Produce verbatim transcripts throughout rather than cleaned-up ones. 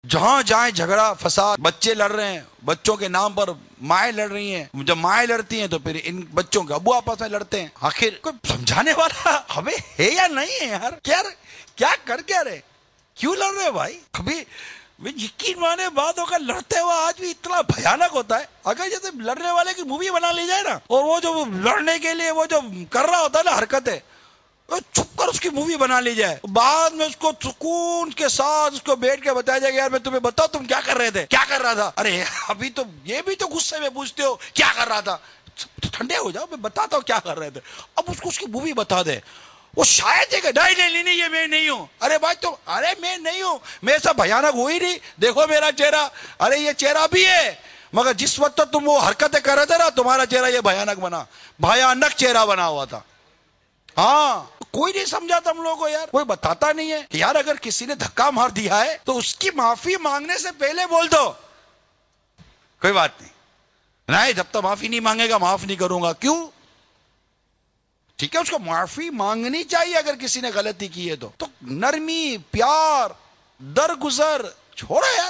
جہاں جائیں جھگڑا فساد، بچے لڑ رہے ہیں، بچوں کے نام پر مائیں لڑ رہی ہیں، جب مائیں لڑتی ہیں تو پھر ان بچوں کے ابو آپس میں لڑتے ہیں. آخر کوئی سمجھانے والا ہمیں ہے یا نہیں ہے یار؟ کیا کیا کر کیا رہے؟ کیوں لڑ رہے بھائی؟ کبھی یقین مانے بات ہوگا، لڑتے ہوا آج بھی اتنا بھیانک ہوتا ہے. اگر جیسے لڑنے والے کی مووی بنا لی جائے نا، اور وہ جو لڑنے کے لیے وہ جو کر رہا ہوتا ہے نا حرکتیں، چھپ کر اس کی مووی بنا لی جائے، بعد میں اس کو سکون کے ساتھ اس کو بیٹھ کے بتایا جائے گا یار میں تمہیں بتاؤ تم کیا کر رہے تھے، کیا کر رہا تھا. ارے ابھی تو یہ بھی تو غصے میں پوچھتے ہو کیا کر رہا تھا. ٹھنڈے ہو جاؤ، میں بتاتا ہوں کیا کر رہے تھے. اب اس کو اس کی مووی بتا دے، وہ شاید ہے کہ نہیں نہیں نہیں یہ میں نہیں ہوں. ارے بھائی تو ارے میں نہیں ہوں، میں ایسا بھیانک ہوئی نہیں، دیکھو میرا چہرہ. ارے یہ چہرہ بھی ہے، مگر جس وقت تم وہ حرکتیں کر رہے تھے نا تمہارا چہرہ یہ بھیانک بنا، بھیانک چہرہ بنا ہوا تھا. ہاں کوئی نہیں سمجھاتا ہم لوگوں کو یار، کوئی بتاتا نہیں ہے کہ یار اگر کسی نے دھکا مار دیا ہے تو اس کی معافی مانگنے سے پہلے بول دو کوئی بات نہیں، نہیں جب تک معافی نہیں مانگے گا معاف نہیں کروں گا. کیوں؟ ٹھیک ہے اس کو معافی مانگنی چاہیے اگر کسی نے غلطی کی ہے تو تو نرمی، پیار، درگزر چھوڑو یار.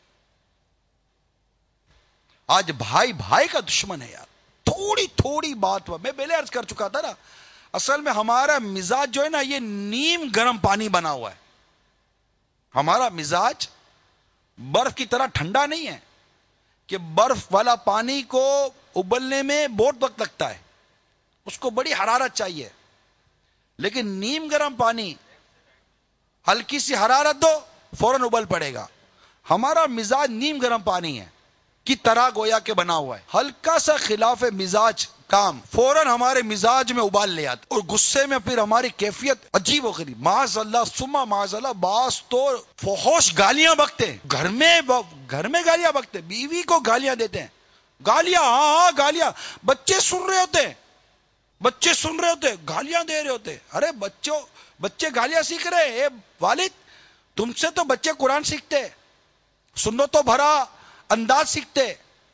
آج بھائی بھائی کا دشمن ہے یار، تھوڑی تھوڑی بات. میں پہلے عرض کر چکا تھا نا، اصل میں ہمارا مزاج جو ہے نا یہ نیم گرم پانی بنا ہوا ہے. ہمارا مزاج برف کی طرح ٹھنڈا نہیں ہے کہ برف والا پانی کو ابلنے میں بہت وقت لگتا ہے، اس کو بڑی حرارت چاہیے. لیکن نیم گرم پانی ہلکی سی حرارت دو فوراً ابل پڑے گا. ہمارا مزاج نیم گرم پانی ہے کی طرح گویا کے بنا ہوا ہے. ہلکا سا خلاف مزاج کام فوراً ہمارے مزاج میں ابال لے آتا، اور غصے میں پھر ہماری کیفیت عجیب و غریب. معاذ اللہ سما معاذ اللہ، باس تو فحوش گالیاں بکتے ہیں گھر میں، گھر میں گالیاں بکتے، بیوی کو گالیاں دیتے ہیں. گالیاں، ہاں ہاں گالیاں. بچے سن رہے ہوتے ہیں، بچے سن رہے ہوتے گالیاں دے رہے ہوتے. ارے بچوں بچے گالیاں سیکھ رہے ہیں. اے والد تم سے تو بچے قرآن سیکھتے، سنت تو بھرا انداز سیکھتے،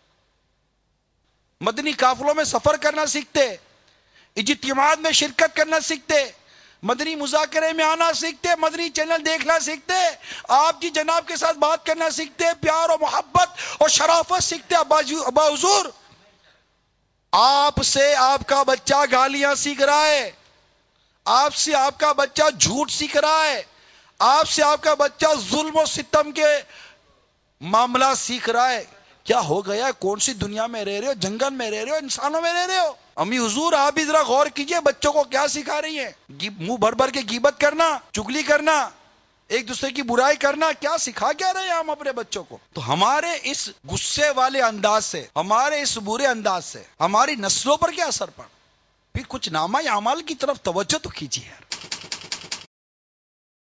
مدنی قافلوں میں سفر کرنا سیکھتے، اجتماعات میں شرکت کرنا سیکھتے، مدنی مذاکرے میں آنا سیکھتے، مدنی چینل دیکھنا سیکھتے، آپ جی جناب کے ساتھ بات کرنا سیکھتے، پیار و محبت اور شرافت سیکھتے. ابا حضور آپ سے آپ کا بچہ گالیاں سیکھ رہا ہے، آپ سے آپ کا بچہ جھوٹ سیکھ رہا ہے، آپ سے آپ کا بچہ ظلم و ستم کے معاملہ سیکھ رہا ہے. کیا ہو گیا؟ کون سی دنیا میں رہ رہے ہو؟ جنگل میں رہ رہے ہو؟ انسانوں میں رہ رہے ہو؟ امی حضور آپ بھی ذرا غور کیجئے بچوں کو کیا سکھا رہی ہیں. منہ بھر بھر کے غیبت کرنا، چگلی کرنا، ایک دوسرے کی برائی کرنا، کیا سکھا کیا رہے ہیں ہم اپنے بچوں کو؟ تو ہمارے اس غصے والے انداز سے، ہمارے اس برے انداز سے ہماری نسلوں پر کیا اثر پڑ؟ پھر کچھ نامہ اعمال کی طرف توجہ تو کیجیے یار.